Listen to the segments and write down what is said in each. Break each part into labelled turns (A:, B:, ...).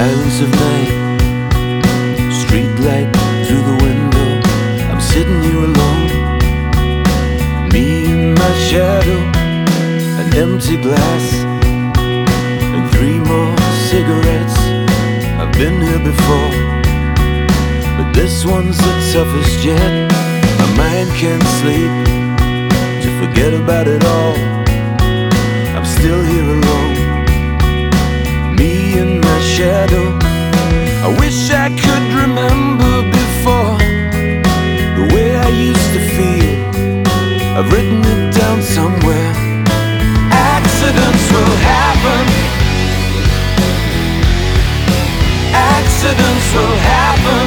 A: Silence of night, street light through the window. I'm sitting here alone, me and my shadow, an empty glass, and 3 more cigarettes. I've been here before, but this one's the toughest yet. My mind can't sleep to forget about it all. I'm still here alone, me and my shadow. I wish I could remember before the way I used to feel. I've written it down somewhere. Accidents will happen. Accidents will happen.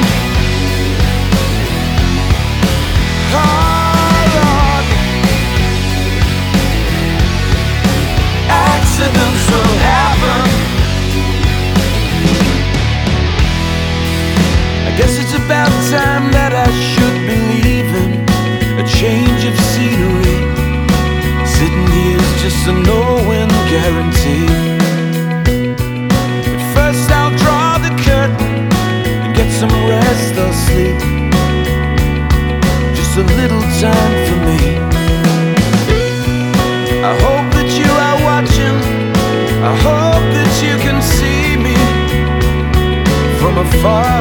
A: Oh Lord, accidents will happen. I guess it's about time that I should be leaving. A change of scenery. Sitting here's just a no-win guarantee. But first I'll draw the curtain and get some rest or sleep. Just a little time for me. I hope that you are watching. I hope that you can see me from afar.